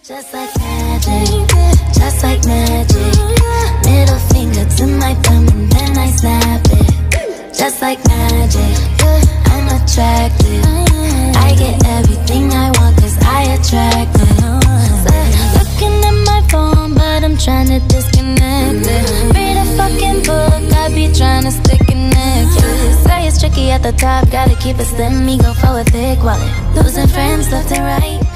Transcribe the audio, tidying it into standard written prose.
Just like magic, just like magic. Middle finger to my thumb and then I snap it. Just like magic, I'm attracted. I get everything I want cause I attract it. Looking at my phone but I'm trying to disconnect it. Read a fucking book, I be trying to stay connected. Say it's tricky at the top, gotta keep it slim, me go for a thick wallet. Losing friends left and right.